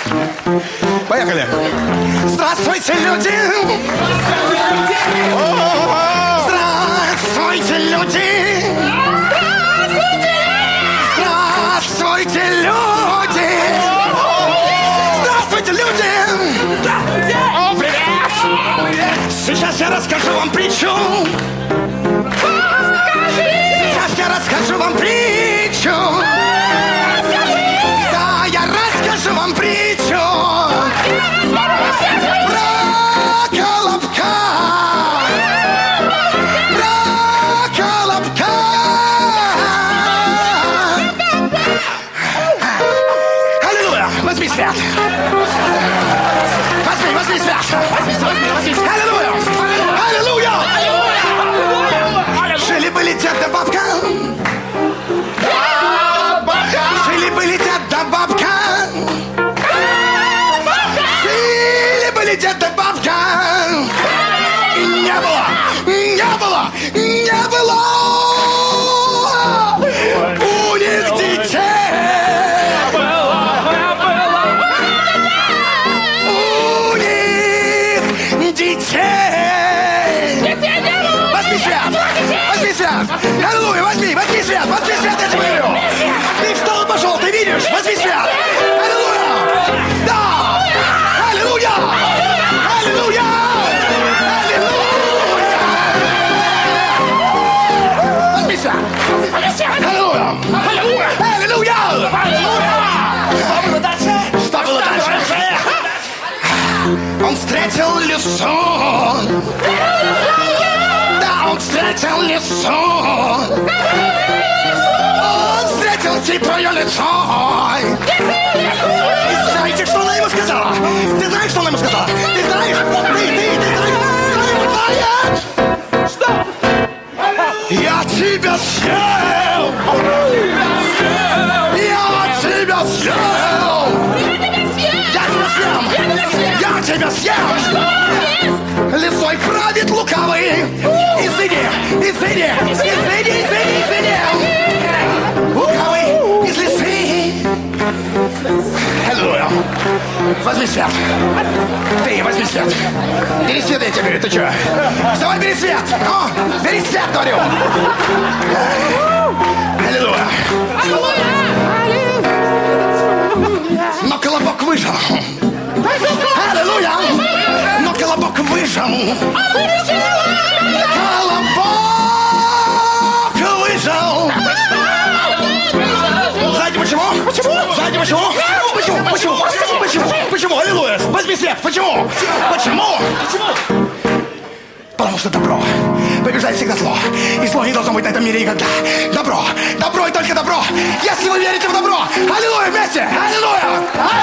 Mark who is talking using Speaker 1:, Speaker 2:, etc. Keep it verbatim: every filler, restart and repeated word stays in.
Speaker 1: Поехали. Здравствуйте, люди. Здравствуйте, люди. Здравствуйте, люди. Здравствуйте, люди. О, привет. Сейчас я расскажу вам притчу. Сейчас я расскажу вам притчу. Да, я расскажу вам притчу. Про Колобка. Про Колобка. Аллилуйя. Возьми свет. Возьми, возьми свет. Аллилуйя. Аллилуйя. Жили-были дед да бабка. Жили-были дед да бабка. Жили-были дед да бабка. И не было, не было, не было у них детей. У них детей. Возьми свет. Возьми свет. Аллилуйя, возьми, возьми свет. Возьми свет, я тебе говорю. Ты встал и пошел, ты видишь? Возьми свет. Аллилуйя. Да. Аллилуйя. Аллилуйя. Аллилуйя. Возьми свет. Аллилуйя. Аллилуйя. Что было дальше? Что было дальше? Он встретил лису. Да, он встретил лису. Он встретил хитрое лицо. И знаете, что она ему сказала? Ты знаешь, что она ему сказала? Ты знаешь? Ты, ты, ты знаешь? Знаешь? Что? Я тебя съел! Я тебя съел! Я тебя съем! Я тебя съем! Лисой правит лукавый! Изыди! Изыди! Изыди! Изыди! Изыди! Лукавый из лисы! Аллилуйя! Возьми свет! Ты возьми свет! Бери свет, я тебе говорю, ты что? Давай, бери свет! О, бери свет, говорю! Аллилуйя! Но Колобок выжил! Аллилуйя! Но Колобок выжил! Колобок выжил! Знаете почему? Почему? Знаете почему? Почему? Почему? Почему? Почему? Аллилуйя! Возьми свет! Почему? Почему? Почему? Потому что добро побеждает всегда зло. И зло не должно быть на этом мире никогда. Добро! Добро и только добро! Если вы верите в добро! Аллилуйя вместе! Аллилуйя!